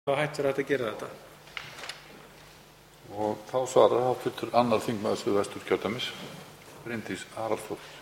þá hægt hægt að gera þetta. Og þá svarar hv. annar þingmaður Suðvesturkjördæmis, Bryndís Haraldsdóttir.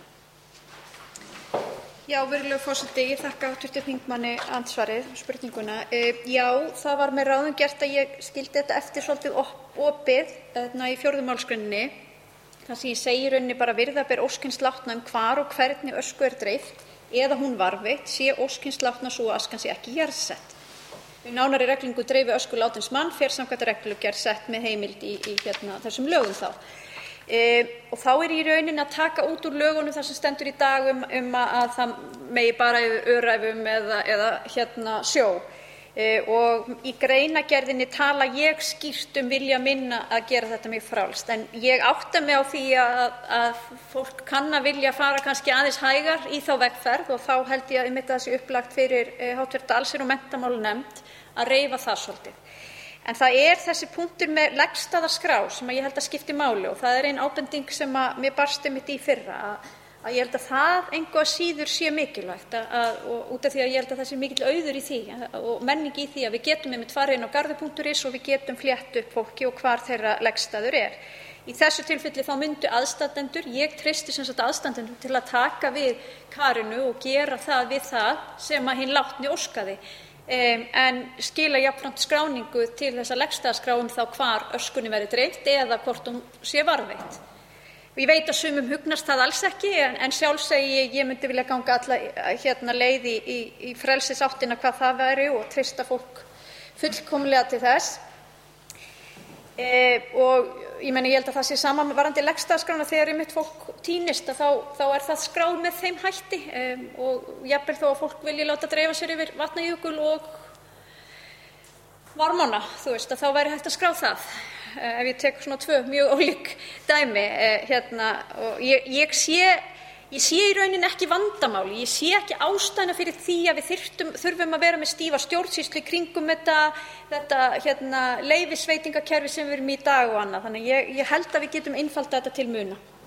Já, virðulegur forseti, ég þakka hv. þingmanni andsvarið, spurninguna. Já, það var með ráðum gert að ég skildi þetta eftir svolítið opið í 4. málsgreininni, þar sem ég segi í rauninni bara virða ber ósk hins látna hvar og hvernig ösku dreift eða hún varðveitt, sé ósk hins látna sú að askan sé ekki jarðsett. Við nánari reglingu dreifi ösku látins mann fer samkvæmt reglugerð sett með heimild í þessum lögum þá. Og þá í rauninni að taka út úr lögunum það sem stendur í dag að það megi bara yfir öræfum eða sjó. Og í greinargerðinni tala ég skýrt vilja minn að gera þetta mjög frjálst. En ég átta mig á því að fólk kann að vilja fara kannski aðeins hægar í þá vegferð og þá held ég að það sé upplagt fyrir hv. allsherjar- og menntamálanefnd að reifa það svolítið. En það þessi punktur með legstaðaskrá sem ég held að skipti máli og það ein ábending sem mér barst einmitt í fyrra að ég held að það engu að síður sé mikilvægt og út af því að ég held að það sé mikill auður í því og menning í því að við getum einmitt farið inn á garður.is og við getum flétt upp fólki og hvar þeirra legstaður Í þessu tilfelli þá myndu aðstandendur, ég treysti sem sagt aðstandendur til að taka við karinu og gera það við það sem hinn látni óskaði. En skila jafnframt skráningu til þess að legstaðaskrá þá hvar öskunni verði dreift eða hvort hún sé varðveitt. Ég veit að sumum hugnast það alls ekki en sjálf segi ég myndi vilja ganga alla leið í frelsisáttina hvað það væri og treysta fólk fullkomlega til þess. Og ég held að það sé sama varðandi legstaðaskrána þegar einmitt fólk týnist þá það skráð með þeim hætti og jafnvel þó að fólk vilji láta dreifa sér yfir Vatnajökul og Varmána, þá væri hægt að skrá það. Ef ég tek svona tvö mjög ólík dæmi og ég sé í rauninni ekki vandamáli, ég sé ekki ástæðuna fyrir því að við þurfum að vera með stífa stjórnsýslu í kringum þetta leyfisveitingakerfi sem við erum í dag og annað. Þannig ég held að við getum einfaldað þetta til muna.